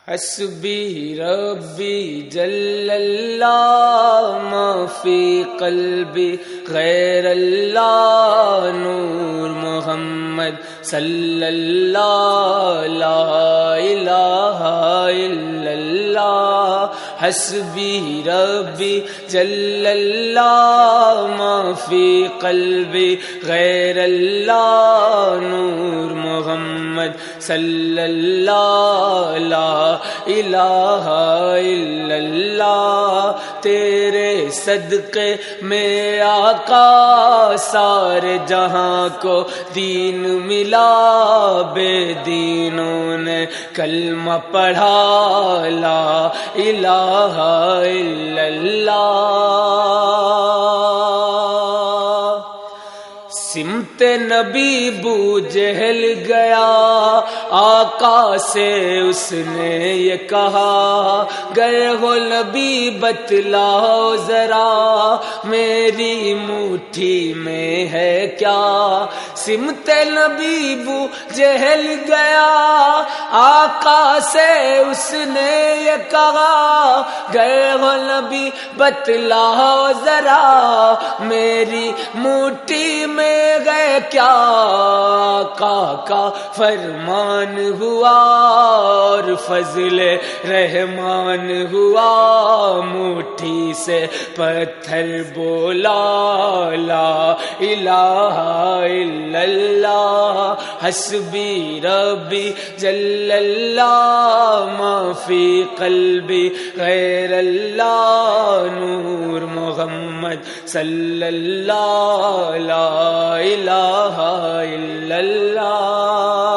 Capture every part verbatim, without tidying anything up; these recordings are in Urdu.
حسبی ربی جل اللہ ما فی قلبی غیر اللہ نور محمد صلی اللہ لا الہ الا اللہ حسبی ربی جل اللہ ما فی قلبی غیر اللہ نور محمد صلی اللہ لا الہ الا اللہ تیرے صدقے میں آقا سارے جہاں کو دین ملا بے دینوں نے کلمہ پڑھا لا الہ الا اللہ سمت نبی بو جہل گیا آقا سے اس نے یہ کہا گئے ہو نبی بتلاؤ ذرا میری مٹھی میں ہے کیا سمت نبی بو جہل گیا آقا سے اس نے یہ کہا گئے ہو نبی بتلاؤ ذرا میری مٹھی میں گئے کیا آقا کا فرمان ہوا اور فضل رحمان ہوا مٹھی سے پتھر بولا لا الہ الا اللہ حسبی ربی جل اللہ ما فی قلبی غیر اللہ نور محمد صلی اللہ لا الہ الا اللہ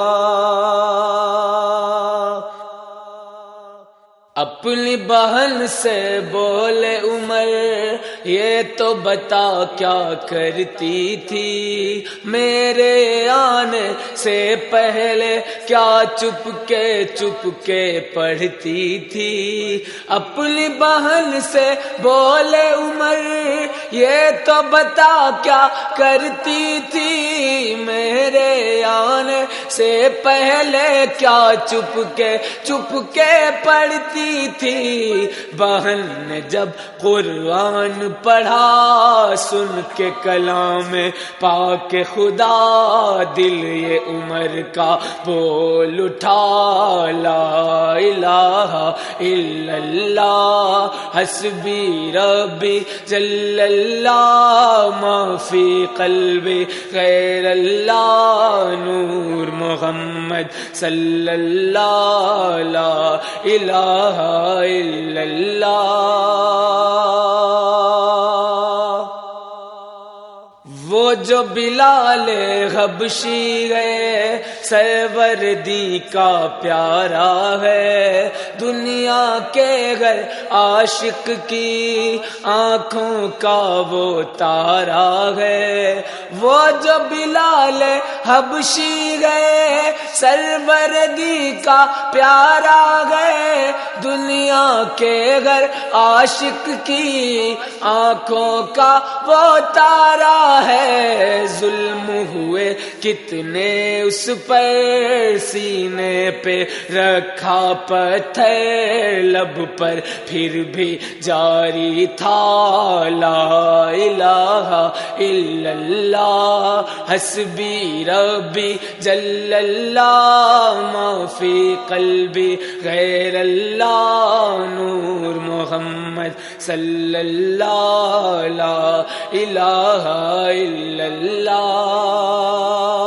اپنی بہن سے بولے عمر یہ تو بتا کیا کرتی تھی میرے آنے سے پہلے کیا چپ کے چپ کے پڑھتی تھی اپنی بہن سے بولے عمر یہ تو بتا کیا کرتی تھی میرے آنے سے پہلے کیا چپ کے چپ کے پڑھتی تھی بہن نے جب قرآن پڑھا سن کے کلام پاک خدا دل یہ عمر کا بول اٹھا لا الہ الا اللہ حسبی ربی جل اللہ ما فی قلبی غیر اللہ نور محمد صلی اللہ لا الہ الا اللہ وہ جو بلال حبشی ہے سروردی کا پیارا ہے دنیا کے گھر عاشق کی آنکھوں کا وہ تارا ہے وہ جو بلال حبشی ہے سروردی کا پیارا ہے دنیا کے گھر عاشق کی آنکھوں کا وہ تارا ہے ظلم ہوئے کتنے اس پر سینے پہ رکھا پتھر لب پر پھر بھی جاری تھا لا الہ الا اللہ حسبی ربی جل اللہ ما فی قلبی غیر اللہ نور محمد صلی اللہ لا الہ الا اللہ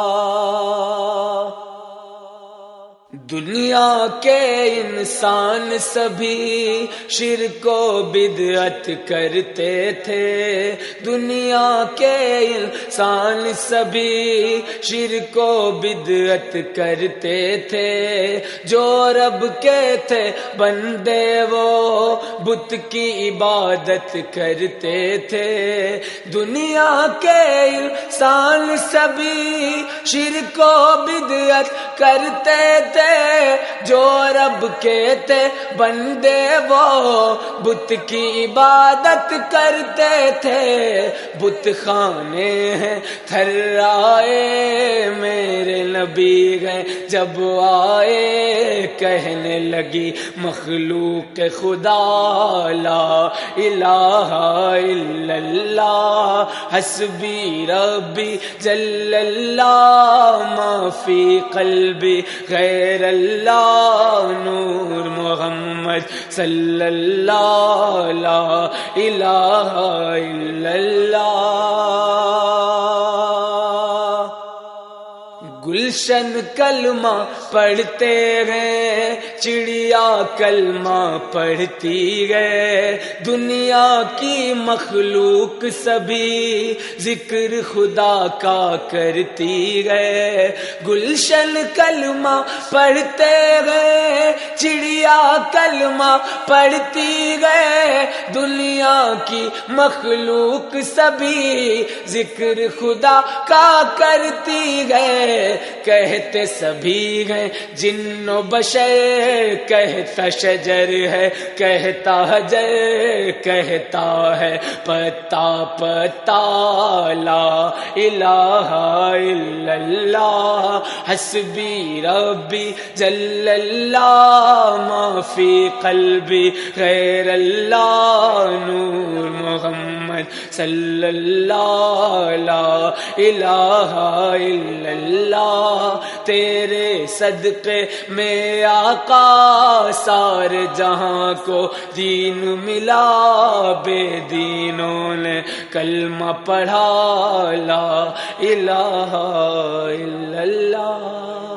دنیا کے انسان سبھی شرک و بدعت کرتے تھے دنیا کے انسان سبھی شرک و بدعت کرتے تھے جو رب کے تھے بندے وہ بت کی عبادت کرتے تھے دنیا کے انسان سبھی شرک و بدعت کرتے تھے جو رب کے تھے بندے وہ بت کی عبادت کرتے تھے، بت خانے ہیں تھرائے میرے نبی گئے جب آئے، کہنے لگی مخلوق خدا لا الہ الا اللہ، حسبی ربی جل اللہ، ما فی قلبی غیر اللہ، نور محمد صلی اللہ لا الہ الا اللہ۔ گلشن کلمہ پڑھتے گئے، چڑیا کلمہ پڑھتی گئے، دنیا کی مخلوق سبھی ذکر خدا کا کرتی گئے۔ گلشن کلمہ پڑھتے گئے، چڑیا کلمہ پڑھتی گئے، دنیا کی مخلوق سبھی ذکر خدا کا کرتی گئے، کہتے سبھی ہیں جن و بشر، کہتا شجر ہے کہتا حجر، کہتا ہے پتا پتا لا الہ الا اللہ، حسبی ربی جل اللہ، ما فی قلبی غیر اللہ، نور محمد صلی اللہ لا الہ الا اللہ۔ تیرے صدقے میں آقا سارے جہاں کو دین ملا، بے دینوں نے کلمہ پڑھا لا الہ الا اللہ۔